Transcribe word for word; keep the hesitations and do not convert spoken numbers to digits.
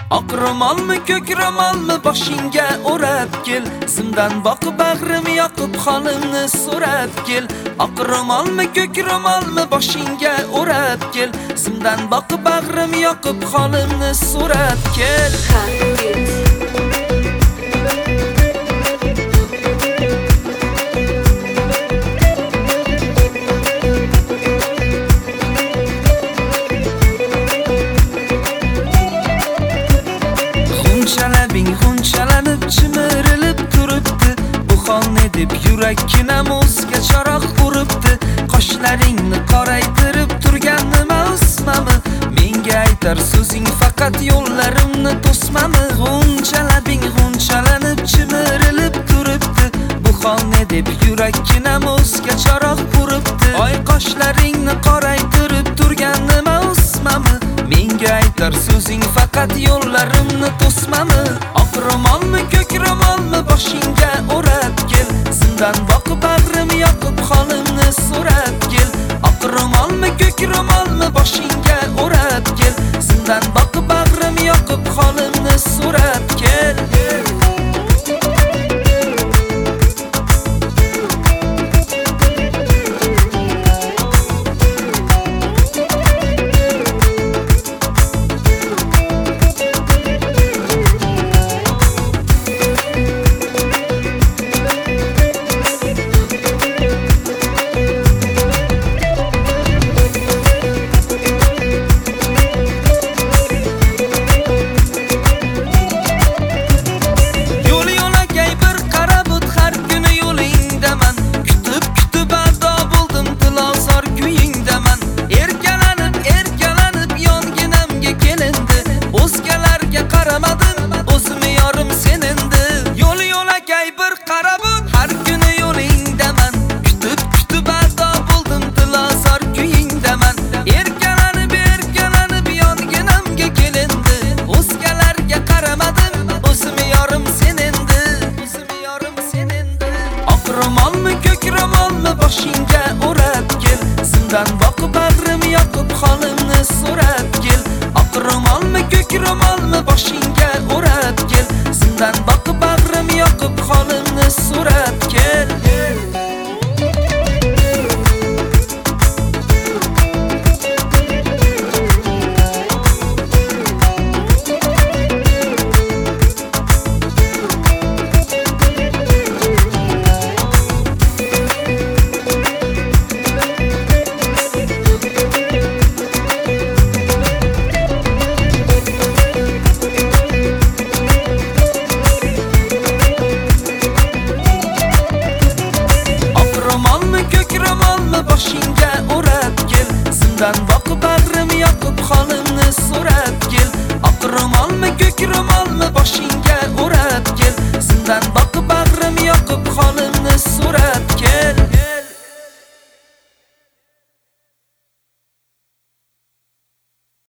Oq ro'molmi, ko'k ro'molmi boshingga o'rab kel, zimdan boqib bag'rim yoqib holimni so'rab kel. Oq ro'molmi, ko'k ro'molmi boshingga o'rab kel, zimdan boqib bag'rim yoqib holimni so'rab kel. Xunchalanib, xunchalanib chimirilib turibdi. Bu hol ne deb yurakkinam o'zga charoq uribdi. Qoshlaringni qoraytirib turgan nima o'smami? Menga aytar so'zing faqat yo'llarimni to'smami? Xunchalanib, xunchalanib chimirilib turibdi. Bu hol ne deb yurakkinam o'zga charoq uribdi. Oy qoshlaringni qoraytirib turgan nima o'smami? Menga aytar so'zing faqat yo'llarimni to'smami? Oq ro'molmi, ko'k ro'molmi boshingga o'rab kel, zimdan boqib bag'rim yoqib holimni so'rab kel. Oq ro'molmi, ko'k ro'molmi boshingga o'rab kel, zimdan boqib bag'rim yoqib holimni so'rab kel. Ro'molmi, ko'k ro'molmi boshingga o'rab kel, zimdan boqib bag'rim yoqib holimni so'rab kel. Oq ro'molmi, ko'k ro'molmi boshingga o'rab kel, zimdan boqib bag'rim yoqib holimni so'rab kel. Boshingga o'rab kel, zimdan boqib bag'rim yoqib holimni so'rab kel. Oq ro'molmi, ko'k ro'molmi boshingga o'rab kel, zimdan boqib